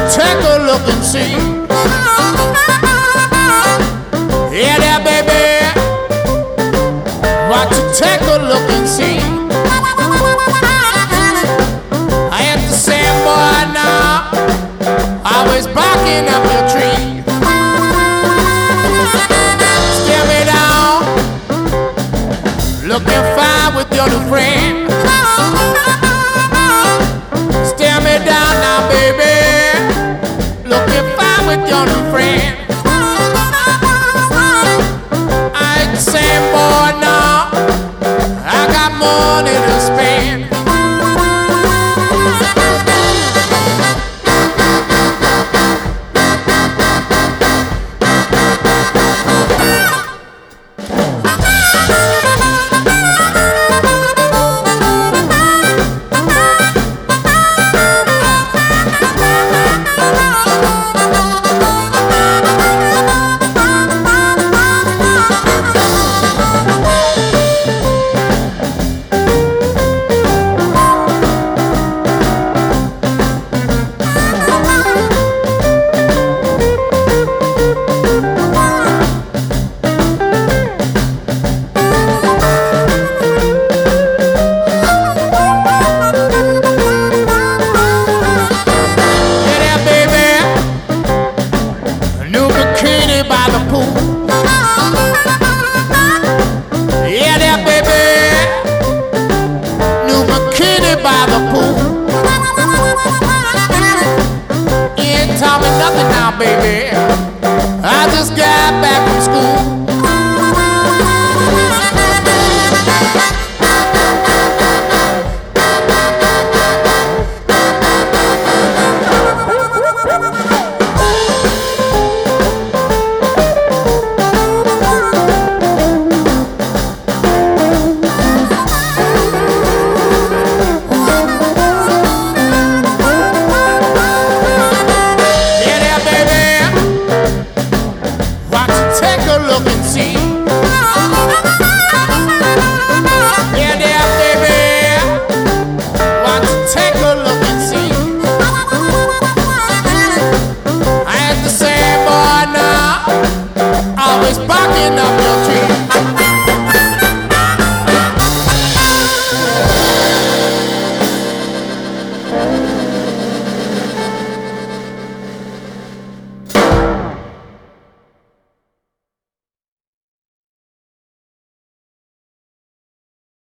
take a look and see? Yeah, there, baby. Why don't you take a look and see? I am the same boy now, always barking up your tree. Stare me down, looking fine with your new friend. Stare me down now, baby, looking fine with your new friend. I ain't the same boy now, I got money to spend. By the pool. Yeah, there, baby. New bikini by the pool. You ain't taught me nothing now, baby. I just got back from school. Take a look and see. Yeah, there, baby. Why don't you take a look and see? I ain't the same boy now, always barking up